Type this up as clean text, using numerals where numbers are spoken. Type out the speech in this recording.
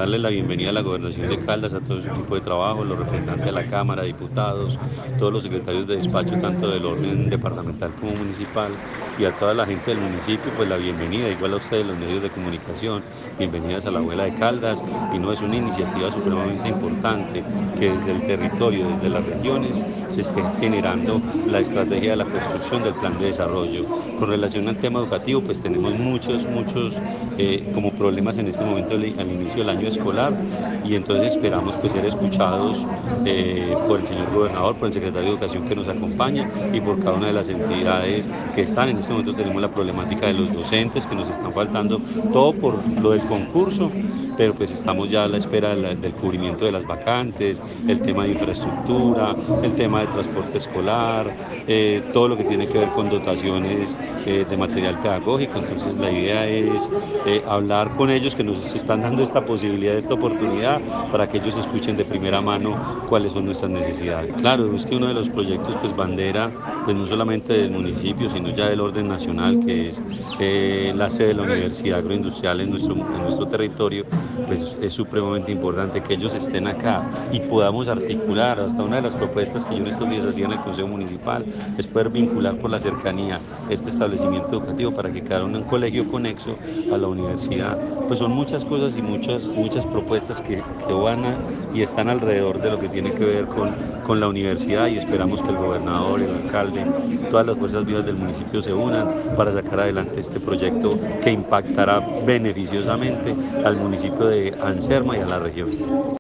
darle la bienvenida a la Gobernación de Caldas, a todo su equipo de trabajo, los representantes de la Cámara, diputados, todos los secretarios de despacho, tanto del orden departamental como municipal, y a toda la gente del municipio, pues la bienvenida, igual a ustedes los medios de comunicación, bienvenidas a la Abuela de Caldas, y no es una iniciativa supremamente importante que desde el territorio, desde las regiones, se esté generando la estrategia de la construcción del plan de desarrollo. Con relación al tema educativo, pues tenemos muchos como problemas en este momento al inicio del año escolar, y entonces esperamos pues ser escuchados por el señor gobernador, por el secretario de Educación que nos acompaña y por cada una de las entidades que están. En este momento tenemos la problemática de los docentes que nos están faltando, todo por lo del concurso, pero pues estamos ya a la espera del cubrimiento de las vacantes, el tema de infraestructura, el tema de transporte escolar, todo lo que tiene que ver con dotaciones de material pedagógico. Entonces la idea es hablar con ellos que nos están dando esta posibilidad, esta oportunidad, para que ellos escuchen de primera mano cuáles son nuestras necesidades. Claro, es que uno de los proyectos pues bandera, pues no solamente del municipio, sino ya del orden nacional, que es la sede de la Universidad Agroindustrial en nuestro territorio, pues es supremamente importante que ellos estén acá y podamos articular. Hasta una de las propuestas que yo en estos días hacía en el Consejo Municipal es poder vincular por la cercanía este establecimiento educativo para que quedara un colegio conexo a la universidad. Pues son muchas cosas y muchas propuestas que van y están alrededor de lo que tiene que ver con la universidad, y esperamos que el gobernador, el alcalde, todas las fuerzas vivas del municipio se unan para sacar adelante este proyecto que impactará beneficiosamente al municipio de Anserma y a la región.